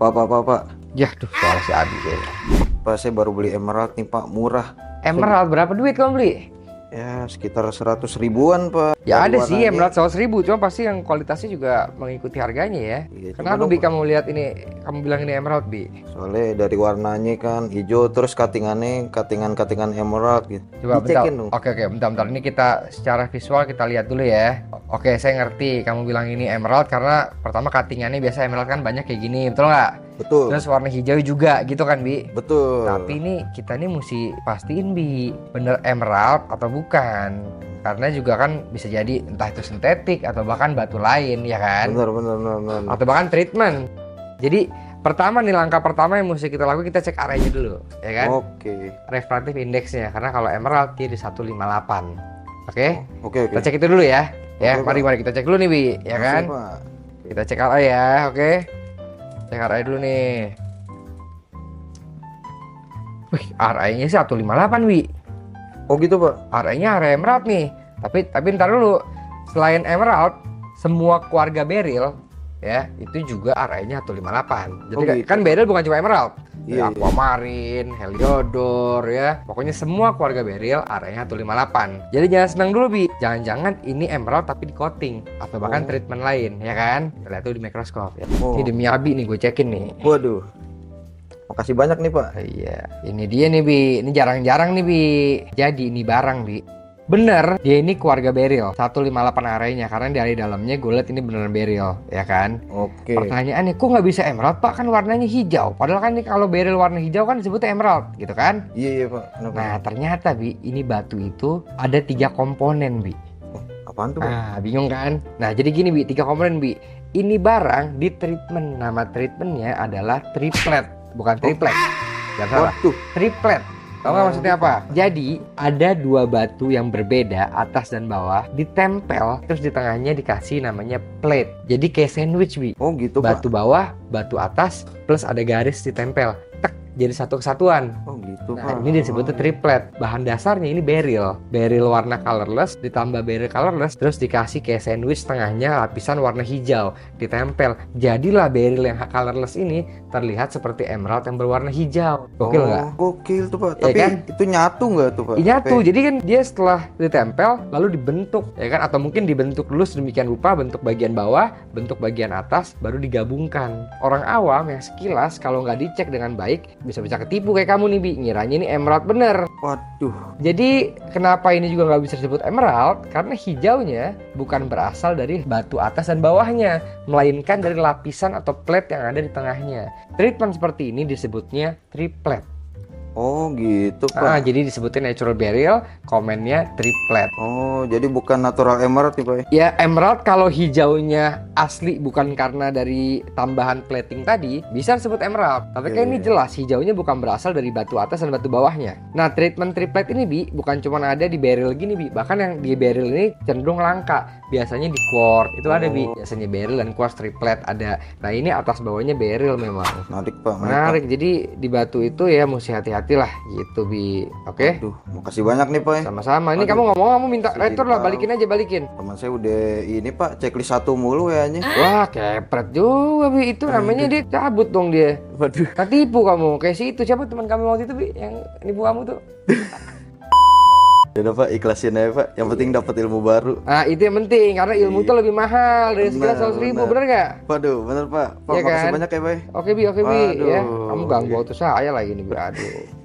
Pak. Ya, tuh soal si Abi kayaknya. Pak, saya baru beli emerald nih, Pak. Murah. Emerald berapa duit kamu beli? Ya, sekitar 100 ribuan, Pak. Ya Dari ada sih warnanya. emerald 100.000, cuma pasti yang kualitasnya juga mengikuti harganya ya. Iya, Kenapa cuman Bi kamu lihat ini, kamu bilang ini emerald Bi? Soalnya dari warnanya kan hijau, terus cuttingannya cuttingan emerald gitu. Coba bentar. Dicekin dong. Oke, bentar. Ini kita secara visual kita lihat dulu ya. Oke, saya ngerti kamu bilang ini emerald karena pertama cuttingannya biasa emerald kan banyak kayak gini, betul nggak? Betul. Terus warna hijau juga gitu kan Bi? Betul. Tapi ini kita nih mesti pastiin Bi, bener emerald atau bukan. Karena juga kan bisa jadi entah itu sintetik atau bahkan batu lain ya kan? Bener. Atau bahkan treatment. Jadi pertama nih, langkah pertama yang mesti kita lakukan, kita cek arahnya dulu ya kan? Oke. Refraktif indeksnya, karena kalau emerald dia di 158. Oke? Oke. Kita cek itu dulu ya. Ya, Oke, mari kita cek dulu nih Bi, ya Makasih, kan? Pak. Kita cek arah ya, oke? Cek arah dulu nih. Wih, RA-nya sih 158 Wi. Oh gitu, Pak. RA-nya area emerald nih. Tapi ntar dulu. Selain emerald, semua keluarga beryl ya, itu juga RA-nya 158. Jadi Oh, gitu. kan beryl bukan cuma emerald. Iya. Aquamarine, Heliodor ya. Pokoknya semua keluarga beryl RA-nya 158. Jadi jangan senang dulu Bi. Jangan-jangan ini emerald tapi di coating atau bahkan treatment lain ya kan. Kita lihat tuh di mikroskop ya. Oh. Ini demi Abi nih gue cekin nih. Waduh. Makasih banyak nih, Pak. Iya, ini dia nih Bi. Ini jarang-jarang nih Bi. Jadi ini barang Bi. Bener, dia ini keluarga beryl 158 arenya karena dari dalamnya gue liat ini beneran beryl, ya kan? Oke. Pertanyaannya, kok nggak bisa emerald Pak? Kan warnanya hijau. Padahal kan nih kalau beryl warna hijau kan disebutnya emerald, gitu kan? Iya, Pak. Kenapa? Nah ternyata Bi, ini batu itu ada 3 komponen Bi. Apaan tuh, Pak? Ah, bingung kan? Nah jadi gini Bi, 3 komponen Bi. Ini barang di treatment. Nama treatmentnya adalah triplet, bukan triplet. Jangan salah. Waduh. Triplet. Tahu nggak maksudnya apa? Jadi ada 2 batu yang berbeda, atas dan bawah, ditempel, terus di tengahnya dikasih namanya plate. Jadi kayak sandwich Bi. Oh gitu, Pak. Batu bawah, batu atas, plus ada garis ditempel. Tek, jadi satu kesatuan. Oh gitu, Nah, Pak. ini disebutnya triplet. Bahan dasarnya ini beryl. Beryl warna colorless ditambah beryl colorless, terus dikasih kayak sandwich, tengahnya lapisan warna hijau, ditempel. Jadilah beryl yang colorless ini terlihat seperti emerald yang berwarna hijau. Gokil nggak? Gokil tuh, Pak. Ya Tapi kan? itu nyatu nggak tuh, Pak? Nyatu. Oke. Jadi kan dia setelah ditempel lalu dibentuk, ya kan? Atau mungkin dibentuk dulu sedemikian rupa, bentuk bagian bawah, bentuk bagian atas, baru digabungkan. Orang awam yang sekilas kalau nggak dicek dengan baik bisa ketipu kayak kamu nih Bi, ngiranya ini emerald bener. Waduh. Jadi kenapa ini juga nggak bisa disebut emerald? Karena hijaunya bukan berasal dari batu atas dan bawahnya, melainkan dari lapisan atau plate yang ada di tengahnya. Treatment seperti ini disebutnya triplet. Oh gitu, Pak. Jadi disebutnya natural beryl, komennya triplet. Oh, jadi bukan natural emerald nih, Pak. Ya emerald kalau hijaunya asli bukan karena dari tambahan plating tadi, bisa disebut emerald. Tapi kan ini jelas hijaunya bukan berasal dari batu atas dan batu bawahnya. Nah treatment triplet ini Bi, bukan cuma ada di beryl gini Bi, bahkan yang di beryl ini cenderung langka. Biasanya di quartz itu ada Bi, biasanya beryl dan quartz triplet ada. Nah ini atas bawahnya beryl memang. Menarik, Pak. Menarik, jadi di batu itu ya mesti hati-hati lah gitu Bi. Oke? Aduh, makasih banyak nih, Pak. Sama-sama. Ini Aduh. kamu ngomong, kamu minta Sedih retur lah, tahu. balikin aja, balikin. Teman saya udah ini, Pak, checklist 1 mulu kayaknya. Wah, kepret juga Bi. Itu namanya dia cabut dong dia. Waduh. Ketipu kamu. Kayak si itu siapa teman kamu waktu itu Bi yang nipu kamu tuh. Ya udah, Pak, ikhlasin aja, Pak. Yang penting dapat ilmu baru. Nah, itu yang penting karena ilmu tuh lebih mahal dari sekilas 100.000, bener nggak? Waduh, bener, Pak. Pak, Iya makasih kan? banyak ya, Pak. Oke Bi, ya. Waduh. Kamu ganggu waktu saya lagi nih Bi. Aduh.